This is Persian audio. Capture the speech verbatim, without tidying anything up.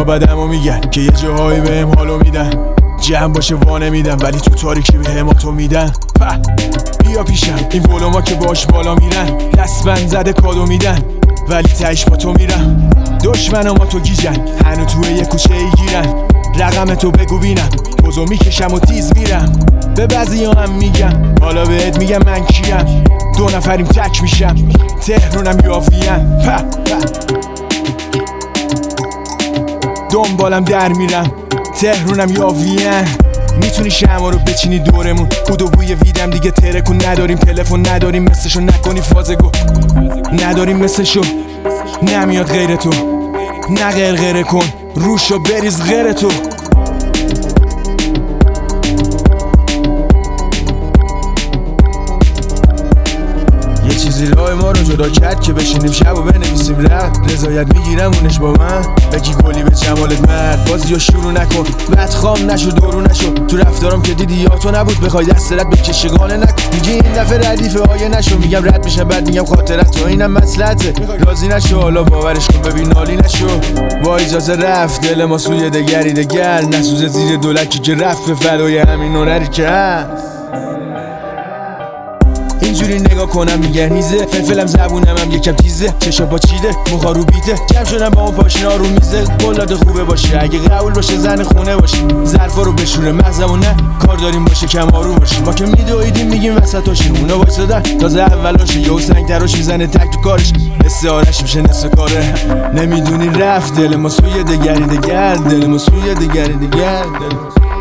اونا بدمو میگن که یه جاهایی بهم حالو میدن، جمع باشه وانه میدن ولی تو تاریکی به هماتو میدن. بیا پیشم این ولوما که باش بالا میرن، دستبند زده کادو میدن ولی تهش با تو میرم. دشمنم ما تو گیجن هنو توی یه کوچه ای گیرن، رقم تو بگو بینم بزو میکشم و تیز میرم. به بعضی هم میگم حالا بهت میگم من کیم، دو نفریم تک میشم تهرونم یاویم. دنبالم در میرم تهرونم یاویم. میتونی شمع رو بچینی دورمون، بود و بوی ویدم دیگه ترکون. نداریم تلفن نداریم مثلشو، نکنی فازگو نداریم مثلشو، نمیاد غیر تو. نه غرغره کن روشو بریز غیر تو. یه چیزی راه ما رو جدا کرد که بشینیم شب و بنویسیم رد. رضایت میگیرم اونش با من بگی گلی به جمالت مرد. بازی رو شروع نکن بدخام نشو دورو نشو، تو رفتارم که دیدی یا تو نبود بخوای دست رد بکشی قانه نکن. میگی این دفعه ردیف آیه نشو، میگم رد میشم بعد میگم خاطرت تو اینم مسلحته. راضی نشو حالا باورش کن ببین نالی نشو. با اجازه رفت دل ما سوی دگری دگر، نسوزه زیر دولکی که رفت به فدای همین هنری که هست. اینجوری نگاه کنم میگه نیزه، فلفلم زبونم هم یکم تیزه، چشا با چیده موها رو بیته، جمع شدم با اون پاشنا رو میزه. بلاد خوبه باشه اگه قبول باشه زن خونه باشه، ظرفا رو بشوره مغزمون نه کار داریم باشه کم آروم باشه. ما که میدویدیم میگیم وسطاشیم اونا وایسادن تازه اولاشه، یهو سنگ تراش میزنه تک تو کارش استعارش میشه نصف کاره. نمیدونی رفت دل ما سوی دگری دگر، دل ما سوی دگری دگر، دل ما